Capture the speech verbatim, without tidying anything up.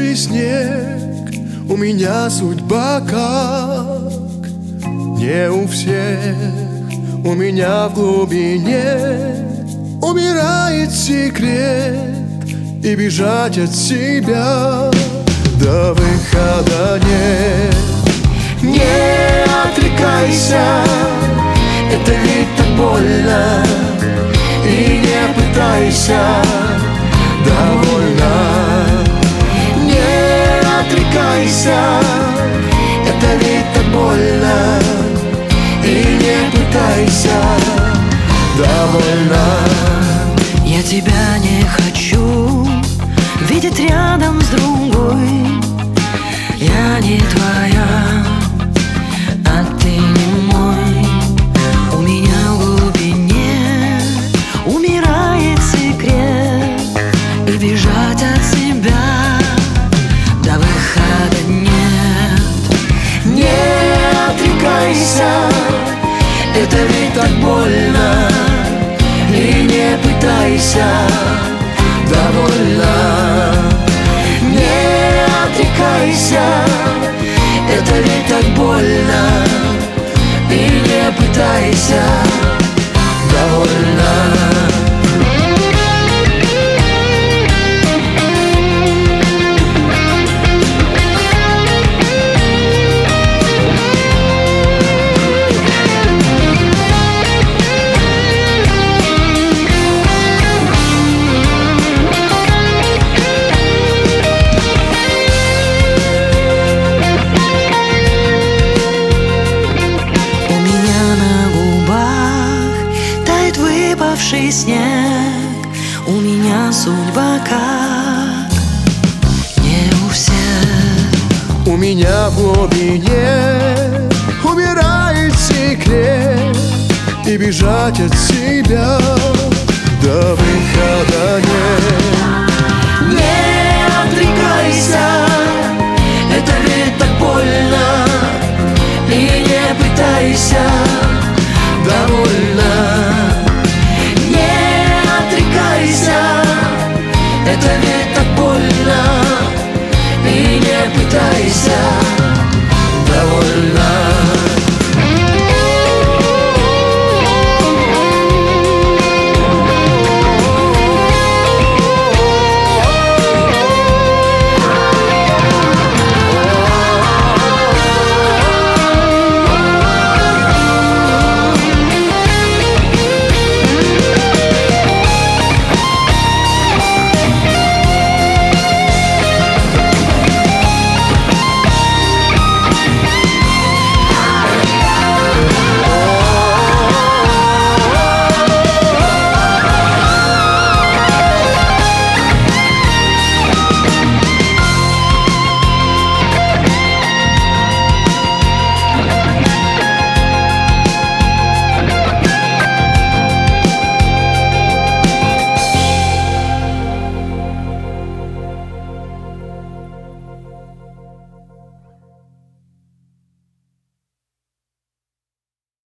выпавший снег, у меня судьба как не у всех. У меня в глубине умирает секрет, и бежать от себя до выхода нет. Не отрекайся, это ведь так больно, и не пытайся, довольно. Не отрекайся, это ведь так больно, и не пытайся, довольно. Я тебя не хочу видеть рядом с другой. Я не твоя, а ты не мой. У меня в глубине умирает секрет, и бежать от себя до выхода нет. Не отрекайся, это ведь так больно, и не пытайся, довольно. Не отрекайся, это ведь так больно, и не пытайся, довольно. Выпавший снег, у меня судьба как не у всех. У меня в глубине умирает секрет, и бежать от себя до выхода нет.